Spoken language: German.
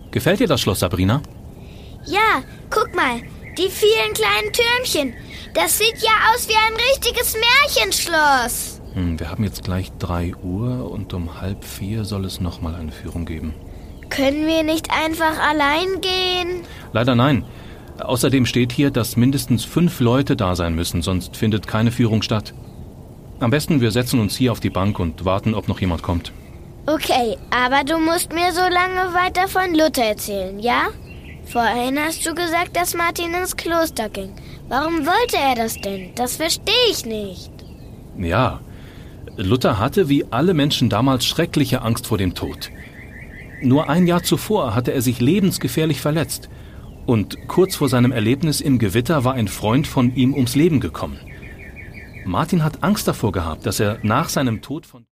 Gefällt dir das Schloss, Sabrina? Ja, guck mal, die vielen kleinen Türmchen. Das sieht ja aus wie ein richtiges Märchenschloss. Wir haben jetzt gleich 3 Uhr und um 3:30 soll es nochmal eine Führung geben. Können wir nicht einfach allein gehen? Leider nein. Außerdem steht hier, dass mindestens 5 Leute da sein müssen, sonst findet keine Führung statt. Am besten, wir setzen uns hier auf die Bank und warten, ob noch jemand kommt. Okay, aber du musst mir so lange weiter von Luther erzählen, ja? Vorhin hast du gesagt, dass Martin ins Kloster ging. Warum wollte er das denn? Das verstehe ich nicht. Ja, Luther hatte wie alle Menschen damals schreckliche Angst vor dem Tod. Nur ein Jahr zuvor hatte er sich lebensgefährlich verletzt. Und kurz vor seinem Erlebnis im Gewitter war ein Freund von ihm ums Leben gekommen. Martin hat Angst davor gehabt, dass er nach seinem Tod von